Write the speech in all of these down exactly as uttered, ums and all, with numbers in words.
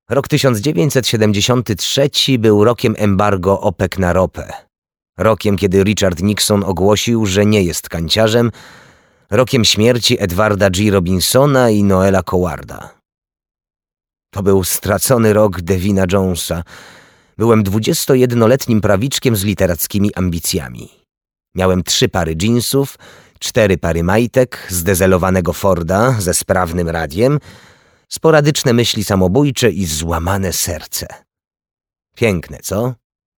Rok tysiąc dziewięćset siedemdziesiąty trzeci był rokiem embargo OPEC na ropę. Rokiem, kiedy Richard Nixon ogłosił, że nie jest kanciarzem. Rokiem śmierci Edwarda G. Robinsona i Noela Cowarda. To był stracony rok Devina Jonesa. Byłem dwudziestojednoletnim prawiczkiem z literackimi ambicjami. Miałem trzy pary dżinsów, cztery pary majtek, zdezelowanego Forda ze sprawnym radiem, sporadyczne myśli samobójcze i złamane serce. Piękne, co?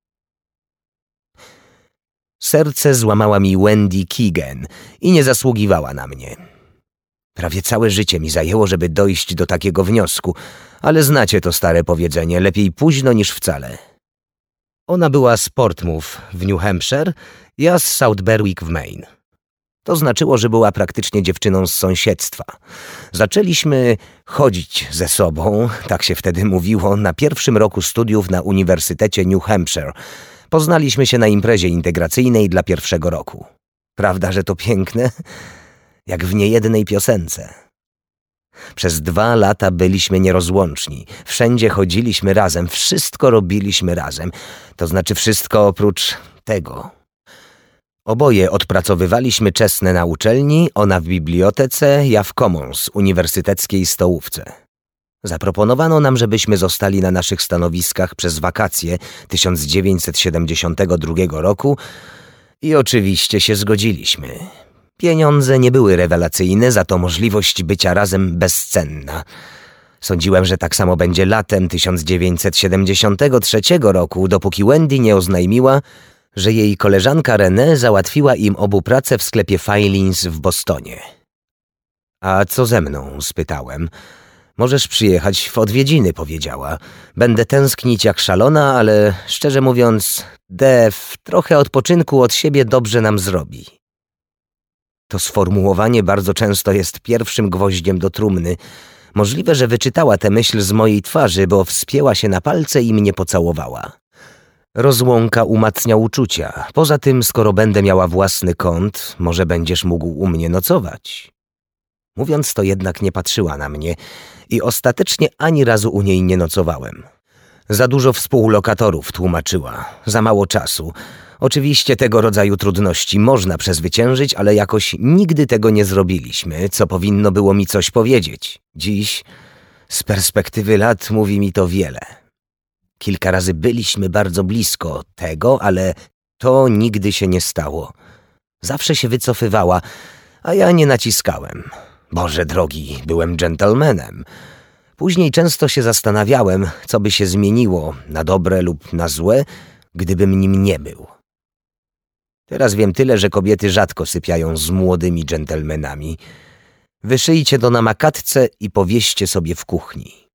Serce złamała mi Wendy Keegan i nie zasługiwała na mnie. Prawie całe życie mi zajęło, żeby dojść do takiego wniosku, ale znacie to stare powiedzenie, lepiej późno niż wcale. Ona była z Portsmouth w New Hampshire, ja z South Berwick w Maine. To znaczyło, że była praktycznie dziewczyną z sąsiedztwa. Zaczęliśmy chodzić ze sobą, tak się wtedy mówiło, na pierwszym roku studiów na Uniwersytecie New Hampshire. Poznaliśmy się na imprezie integracyjnej dla pierwszego roku. Prawda, że to piękne? Jak w niejednej piosence. Przez dwa lata byliśmy nierozłączni. Wszędzie chodziliśmy razem, wszystko robiliśmy razem. To znaczy wszystko oprócz tego. Oboje odpracowywaliśmy czesne na uczelni, ona w bibliotece, ja w Commons, uniwersyteckiej stołówce. Zaproponowano nam, żebyśmy zostali na naszych stanowiskach przez wakacje tysiąc dziewięćset siedemdziesiątego drugiego roku i oczywiście się zgodziliśmy. Pieniądze nie były rewelacyjne, za to możliwość bycia razem bezcenna. Sądziłem, że tak samo będzie latem tysiąc dziewięćset siedemdziesiątego trzeciego roku, dopóki Wendy nie oznajmiła, że jej koleżanka Renee załatwiła im obu pracę w sklepie Filings w Bostonie. A co ze mną? Spytałem. Możesz przyjechać w odwiedziny, powiedziała. Będę tęsknić jak szalona, ale szczerze mówiąc, Dev, trochę odpoczynku od siebie dobrze nam zrobi. To sformułowanie bardzo często jest pierwszym gwoździem do trumny. Możliwe, że wyczytała tę myśl z mojej twarzy, bo wspięła się na palce i mnie pocałowała. Rozłąka umacnia uczucia. Poza tym, skoro będę miała własny kąt, może będziesz mógł u mnie nocować. Mówiąc to jednak nie patrzyła na mnie i ostatecznie ani razu u niej nie nocowałem. Za dużo współlokatorów, tłumaczyła. Za mało czasu. Oczywiście tego rodzaju trudności można przezwyciężyć, ale jakoś nigdy tego nie zrobiliśmy, co powinno było mi coś powiedzieć. Dziś, z perspektywy lat, mówi mi to wiele. Kilka razy byliśmy bardzo blisko tego, ale to nigdy się nie stało. Zawsze się wycofywała, a ja nie naciskałem. Boże drogi, byłem dżentelmenem. Później często się zastanawiałem, co by się zmieniło, na dobre lub na złe, gdybym nim nie był. Teraz wiem tyle, że kobiety rzadko sypiają z młodymi dżentelmenami. Wyszyjcie to na makatce i powieście sobie w kuchni.